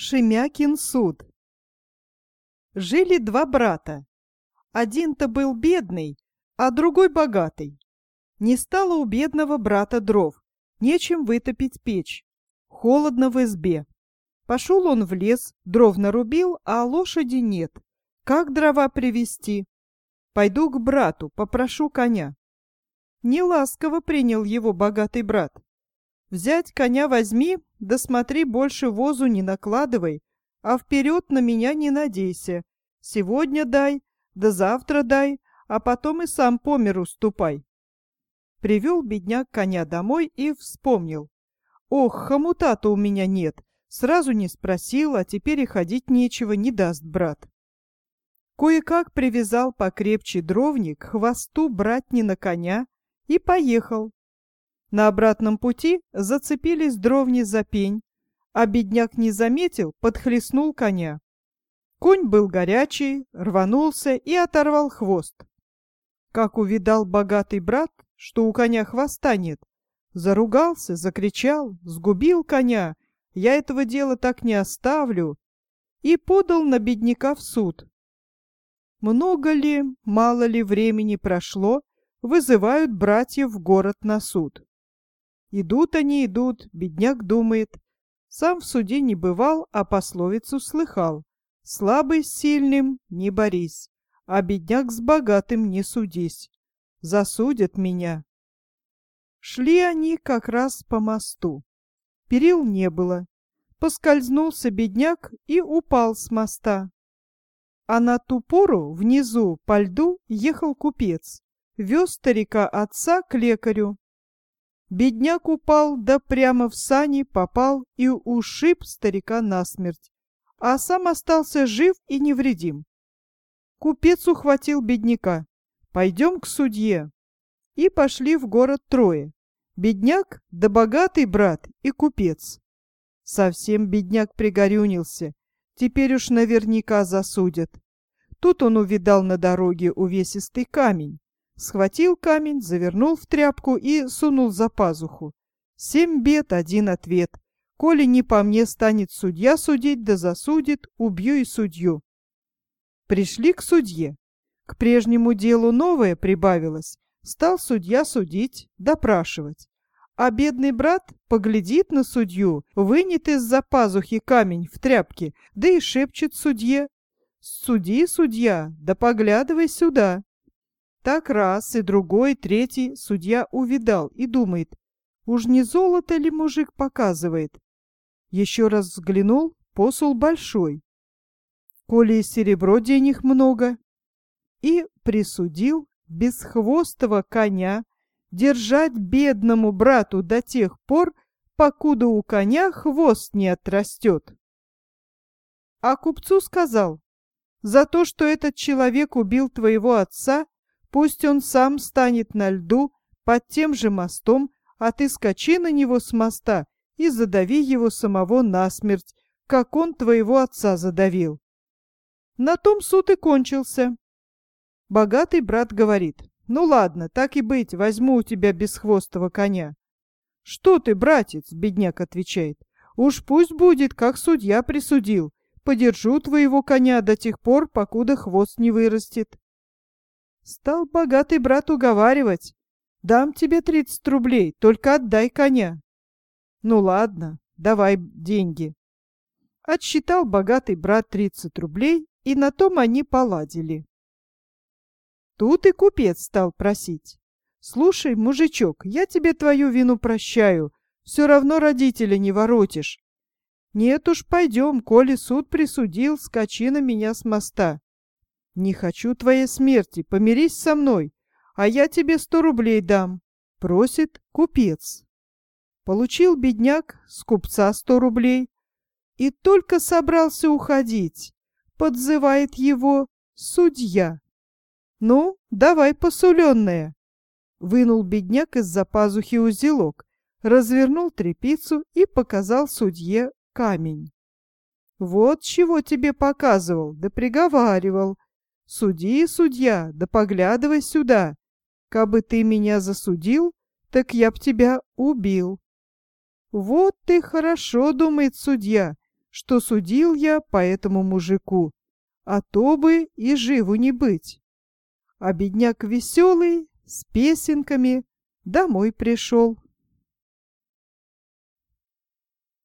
Шемякин суд. Жили два брата. Один-то был бедный, а другой богатый. Не стало у бедного брата дров, нечем вытопить печь. Холодно в избе. Пошел он в лес, дров нарубил, а лошади нет. Как дрова привезти? Пойду к брату, попрошу коня. Неласково принял его богатый брат. Взять коня возьми, да смотри, больше возу не накладывай, а вперед на меня не надейся. Сегодня дай, да завтра дай, а потом и сам по миру ступай. Привел бедняк коня домой и вспомнил. Ох, хомута-то у меня нет, сразу не спросил, а теперь и ходить нечего, не даст брат. Кое-как привязал покрепче дровник к хвосту братнина коня и поехал. На обратном пути зацепились дровни за пень, а бедняк не заметил, подхлестнул коня. Конь был горячий, рванулся и оторвал хвост. Как увидал богатый брат, что у коня хвоста нет, заругался, закричал, сгубил коня, я этого дела так не оставлю, и подал на бедняка в суд. Много ли, мало ли времени прошло, вызывают братьев в город на суд. Идут они, идут, бедняк думает. Сам в суде не бывал, а пословицу слыхал. Слабый с сильным не борись, а бедняк с богатым не судись. Засудят меня. Шли они как раз по мосту. Перил не было. Поскользнулся бедняк и упал с моста. А на ту пору внизу по льду ехал купец. Вез старика отца к лекарю. Бедняк упал, да прямо в сани попал и ушиб старика насмерть, а сам остался жив и невредим. Купец ухватил бедняка. «Пойдем к судье». И пошли в город трое. Бедняк да богатый брат и купец. Совсем бедняк пригорюнился. Теперь уж наверняка засудят. Тут он увидал на дороге увесистый камень. Схватил камень, завернул в тряпку и сунул за пазуху. 7 бед, 1 ответ. Коли не по мне станет судья судить, да засудит, убью и судью. Пришли к судье. К прежнему делу новое прибавилось. Стал судья судить, допрашивать. А бедный брат поглядит на судью, вынет из-за пазухи камень в тряпке, да и шепчет судье: «Суди, судья, да поглядывай сюда». Так раз, и другой, третий судья увидал и думает, уж не золото ли мужик показывает. Еще раз взглянул, посул большой. Коли и серебро денег много. И присудил бесхвостого коня держать бедному брату до тех пор, покуда у коня хвост не отрастет. А купцу сказал: за то, что этот человек убил твоего отца, пусть он сам станет на льду под тем же мостом, а ты скачи на него с моста и задави его самого насмерть, как он твоего отца задавил. На том суд и кончился. Богатый брат говорит: ну ладно, так и быть, возьму у тебя бесхвостого коня. Что ты, братец, бедняк отвечает, уж пусть будет, как судья присудил, подержу твоего коня до тех пор, покуда хвост не вырастет. Стал богатый брат уговаривать: дам тебе 30 рублей, только отдай коня. Ну ладно, давай деньги. Отсчитал богатый брат 30 рублей, и на том они поладили. Тут и купец стал просить: слушай, мужичок, я тебе твою вину прощаю, все равно родителя не воротишь. Нет уж, пойдем, коли суд присудил, скачи на меня с моста. Не хочу твоей смерти, помирись со мной, а я тебе 100 рублей дам, просит купец. Получил бедняк с купца 100 рублей и только собрался уходить, подзывает его судья. Ну, давай, посуленная. Вынул бедняк из-за пазухи узелок, развернул тряпицу и показал судье камень. Вот чего тебе показывал, да приговаривал: суди, судья, да поглядывай сюда. Кабы ты меня засудил, так я б тебя убил. Вот ты хорошо, думает судья, что судил я по этому мужику, а то бы и живу не быть. А бедняк веселый, с песенками, домой пришел.